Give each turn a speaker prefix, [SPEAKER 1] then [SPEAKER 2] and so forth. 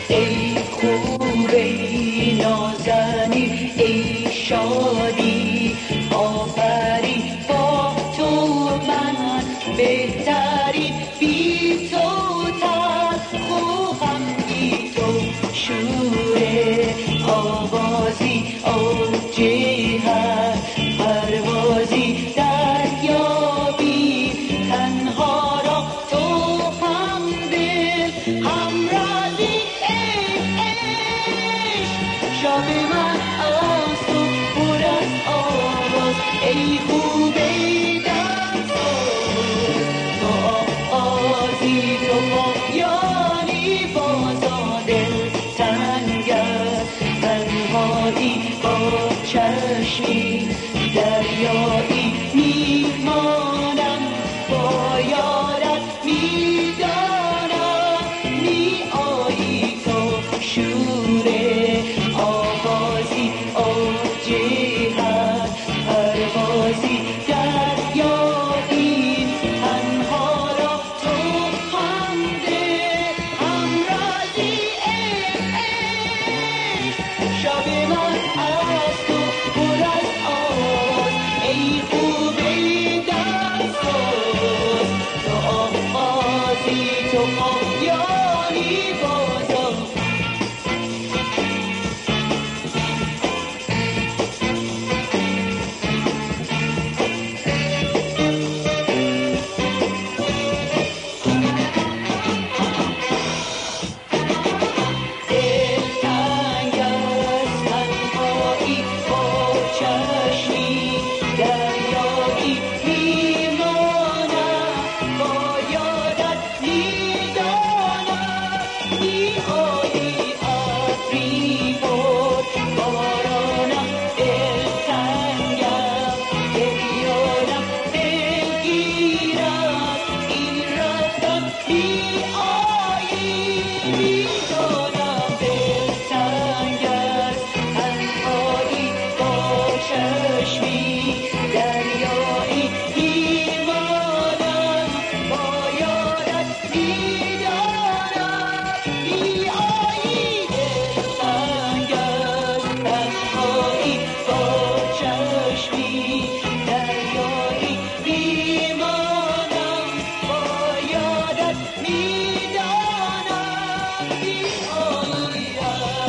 [SPEAKER 1] ای خوب ای نازنین ای شادی آفرین با تو من بهترین بی تو تلخوهم بی تو شوره آوازی اوجی هست پروازی دریابی تنها را تو هم دل همرازی شب من از تو پر از آواز ای خوب ای دمساز تو آغازی تو پایانی بازا دل تنگست تنهایی با چشمی دریایی میمانم با یارت میدانم میآیی تو شوره آوازی اوجی هست پروازی دریایی تنها را تو هم دل همرازی شب من از تو پر از آواز ای خوب ای دمساز تو آغازی تو پایانی با